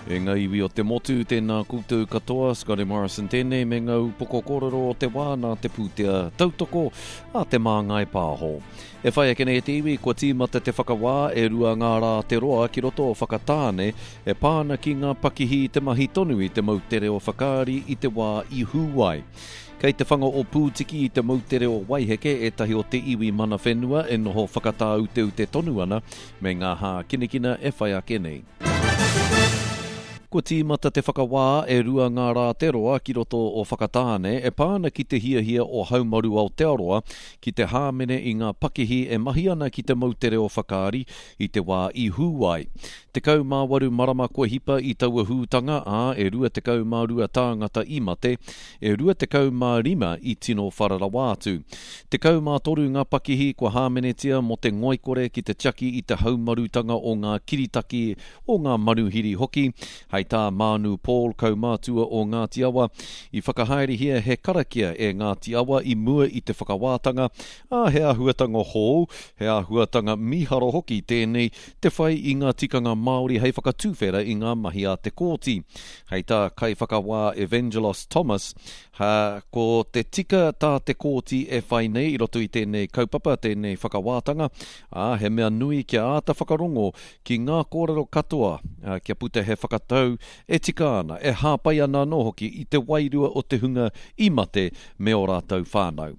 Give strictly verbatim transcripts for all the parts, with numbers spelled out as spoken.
E ngā iwi o te motu tēnā koutou katoa, Scotty Morrison tēnei me ngau poko kororo o te wā nā te pūtea tautoko a te māngai pāho. E whai ake nei te iwi, kua tīmata te whakawā e rua ngā rā te roa ki roto o whakatāne e pāna ki ngā pakihi te mahi tonu i te mautere o whakaari i te wā i hūwai. Kei te whanga o pūtiki i te mautere o Waiheke e tahi o te iwi mana whenua e noho whakatā ute ute tonu ana me ngā hā kinekina e whai ake nei. Ko tīmata te whakawā e rua ngā rā te roa ki roto o whakatāne e pāna ki te hiahia o haumaru Aotearoa ki te hāmene i ngā pakihi e mahi ana ki te mautere o whakaari i te wā i hūwai. Te kau mā waru marama kua hipa i taua hūtanga a e rua te kau mā rua tāngata i mate, e rua te kau mā rima i tino whararawātu. Te kau mā toru ngā pakihi kua hāmenetia mo te ngoikore ki te tiaki i te haumarutanga o ngā kiritaki o ngā manuhiri hoki, hei tā Manu Paul kaumātua o Ngāti Awa, i whakahaere hia he karakia e Ngāti Awa i mua i te whakawātanga, a he ahuatanga hou, he ahuatanga miharo hoki tēnei, te whai i ngā tikanga Māori hei whakatūwhera i ngā mahi a te kōti. Hei tā kai whakawā Evangelos Thomas, ha, ko te tika tā te kōti e whai nei i roto i tēnei kaupapa, tēnei whakawātanga, a he mea nui kia āta whakarongo ki ngā kōrero katoa, a, kia puta he whakatau e tika ana, e hāpai ana no hoki i te wairua o te hunga i mate me o rātou whānau.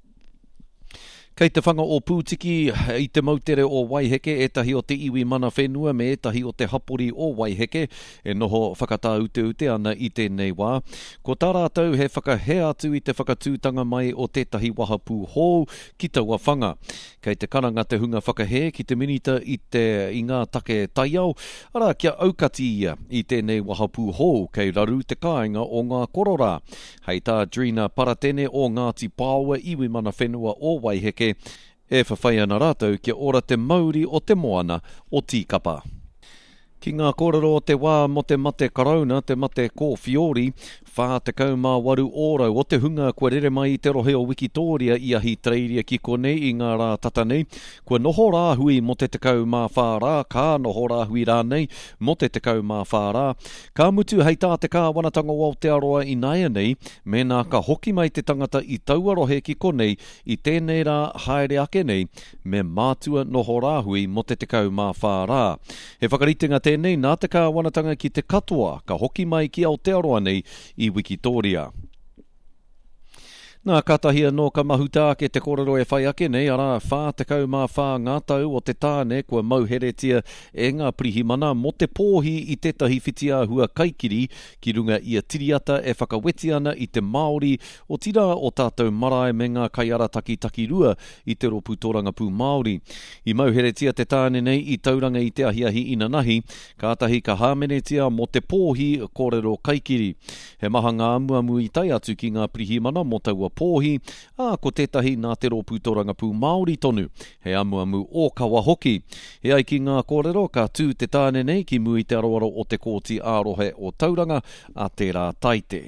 Kei te whanga o pūtiki i te mautere o Waiheke, e tahi o te iwi mana whenua me e tahi o te hapori o Waiheke, e noho whakatā ute ute ana i tēnei wā. Ko tā rātou he whakahe atu i te whakatūtanga mai o tētahi wahapū hou ki taua whanga. Kei te karanga te hunga whakahe ki te minita i te i ngā take taiao, ara kia aukati ia i tēnei wahapū hou kei raru te kāinga o ngā korora. Hei tā Drina Paratene o Ngāti Pāua iwi mana whenua o Waiheke, e whawhai ana rātou kia ora te mauri o te moana o tīkapa. Ki ngā kōrero o te wā mo te mate karauna, te mate kōwhiori, whā te kaumā waru ōrau o te hunga kua rere mai i te rohe o Wikitoria i ahi treiria ki konei i ngā rā tatanei. Kua noho rāhui mo te te kaumā whārā, kā noho rāhui rānei mo te te kaumā whārā. Ka mutu hei tā te kā wanatanga o Aotearoa i naia nei, me nā ka hoki mai te tangata i taua rohe ki konei i tēnei rā haere ake nei, me mātua noho rāhui mo te te kaumā whārā. He whakaritenga tēnei nā te kā wanatanga ki te katoa, ka hoki mai ki Aotearoa nei i Wikitoria. Nā katahia no ka mahuta ke te kōrero e whai ake nei, ara whā te kaumā whā ngā tau o te tāne kua mauheretia e ngā pirihimana mo te pōhi i tētahi whitia hua kaikiri ki runga ia tiriata e whakaweti ana i te Māori o tira o tātou marae me ngā kaiara taki taki rua i te ropu tōranga pū Māori. I mauheretia te tāne nei i tauranga i te ahiahi inanahi, kātahi ka hāmenetia mo te pōhi kōrero kaikiri. He maha ngā amuamu i tai atu ki ngā pirihimana mo taua pōhi, a ko tētahi nā te ropu tōranga pū Māori tonu, he amuamu o kawa hoki. He ai ki ngā kōrero ka tū te tāne nei ki mui te aroaro o te kōti ārohe o tauranga a te rā taite.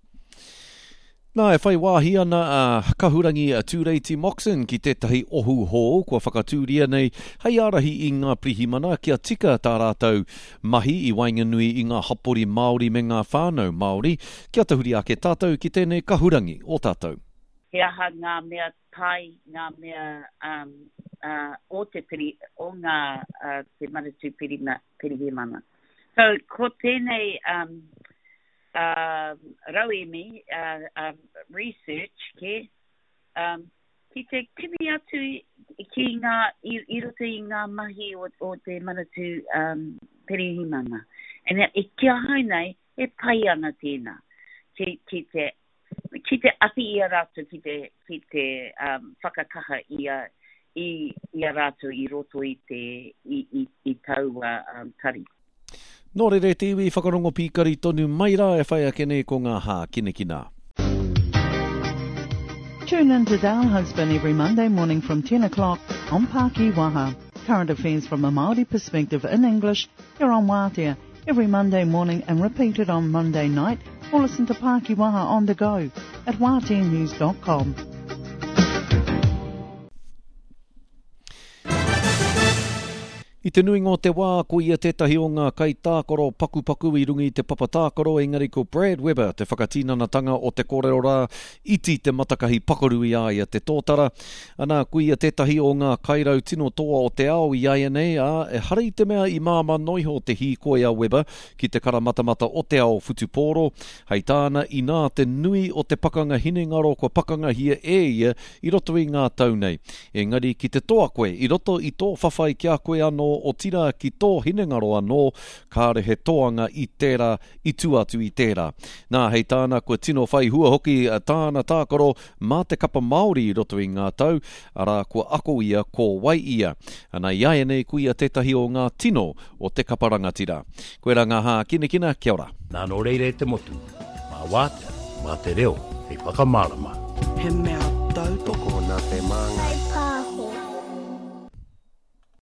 Nā e whai wāhi ana a uh, kahurangi a Tūreiti Moxon ki tētahi ohu hō kua whakatūria nei hei arahi i ngā prihimana kia tika tā rātou mahi i Wainganui i ngā hapori Māori me ngā whānau Māori. Kia tahuri ake tātou ki tēnei kahurangi o tātou. He aha ngā mea pai, ngā mea um, uh, o te piri, o ngā uh, te manatū pirihimana. So, ko tēnei um, Uh, rauemi uh, uh, research ke um, ki te kimi atu ki ngā i, i roto i ngā mahi o, o te manatū um, pirihimana. And e kia hai nei e pai ana tēnā ki, ki te ki te api i a rātou ki te, ki te um, whakakaha i a, i, i a rātou i roto i te i, i, i taua um, tari. Nō re re te iwi whakarongo pīkari tonu mai rā e whai ake nei ko ngā hā kinekina. Tune in to Dale Husband every Monday morning from ten o'clock on Pāki Waha. Current affairs from a Māori perspective in English here on Wātea every Monday morning and repeated on Monday night, or listen to Pāki Waha on the go at wātea news dot com. I I te nui ngō te wā, ko ia tētahi o ngā kai tākoro paku paku i rungi te papa tākoro, engari ko Brad Weber, te whakatīnanatanga o te kōrero rā, iti te matakahi pakoru i aia te tōtara. Ana, ko ia tētahi o ngā kairau tino toa o te ao i aia nei, a e hara i te mea i māma noiho te hīkoi a Weber ki te karamatamata o te ao Futupōro. Hei tāna i nā te nui o te pakanga hinengaro ko pakanga hia e ia i roto i ngā tau nei. Engari ki te toa koe, i roto i tō whawhai kia koe anō o tira ki tō hinengaro anō, kāre he toanga i tērā, i tuatu i tērā. Nā, hei tāna kua tino whai hua hoki tāna tākoro mā te kapa Māori i roto i ngā tau, ara kua ako ia ko wai ia. Ana iae nei kuia tētahi o ngā tino o te kapa rangatira. Koe ra ngā hā kina kina, kia ora. Nā no reire te motu, mā wātea, mā te reo, hei whakamārama. He mea tau toko nā te māngai.